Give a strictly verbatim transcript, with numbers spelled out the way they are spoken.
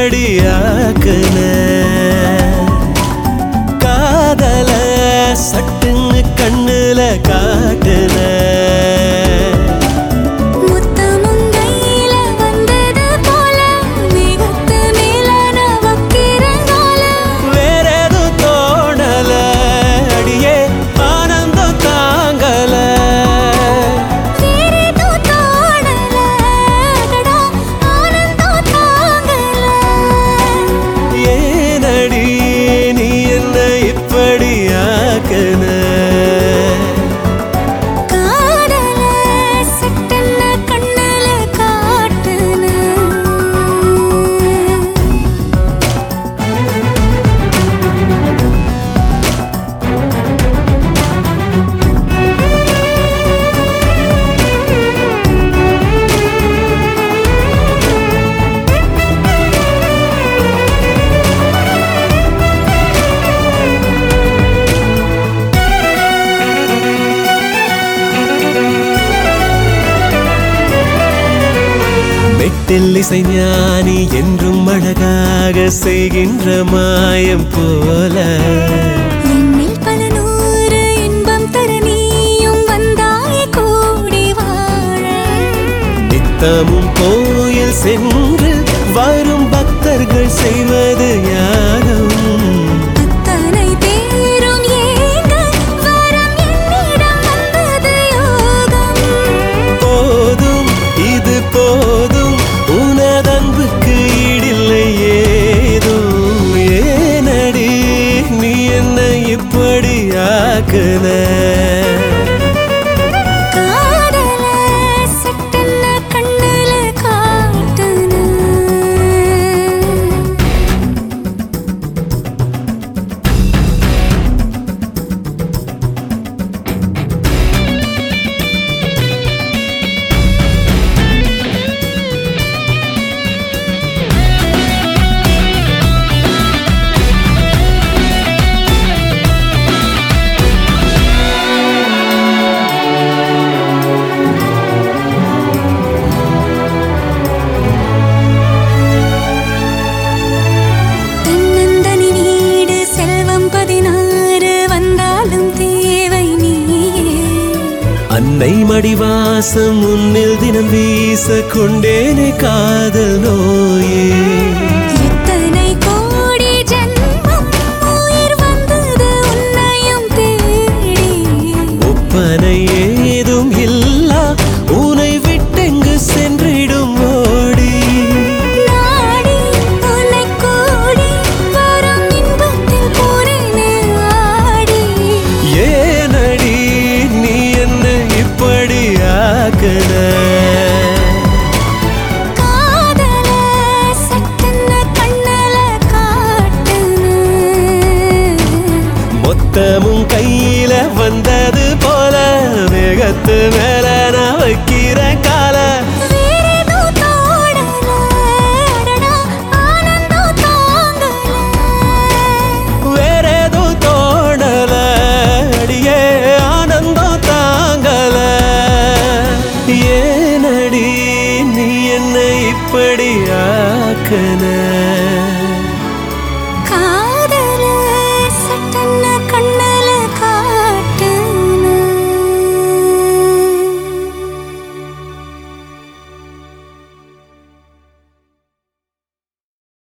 இப்படி ஆக்குன காதல சட்டுன்னு கண்ணுல காட்டுன இசை ஞானி என்றும் அழகாக செய்கின்ற மாயம் போல என்னில் பல நூறு இன்பம் தர நீயும் வந்தாய் கூடி வாழ நித்தமும் கோயில் சென்று வரும் பக்தர்கள் செய்வது யாரும் அன்னை மடிவாசம் முன்னில் தினம் வீச கொண்டேனே காதல் நோயே எத்தனை கோடி ஜன்மம் உயிர் வந்தது உன்னையும் தேடி ஒப்பனை ஏதும் இல்லா உன்னை விட்டெங்கு சென்றிடும் ஓடி நாடி உன்னை கூடி வரும் இன்பத்தில் போறேனே ஆடி ஏனடி நீ என்ன இப்படி ஆக்குன மொத்தமும் கையில வந்தது போல வேகத்து மேல நான் வைக்கிற கால வேறேதோ தோணல அடியே ஆனந்தம் தாங்கல ஏனடி நீ என்ன இப்படி ஆக்குன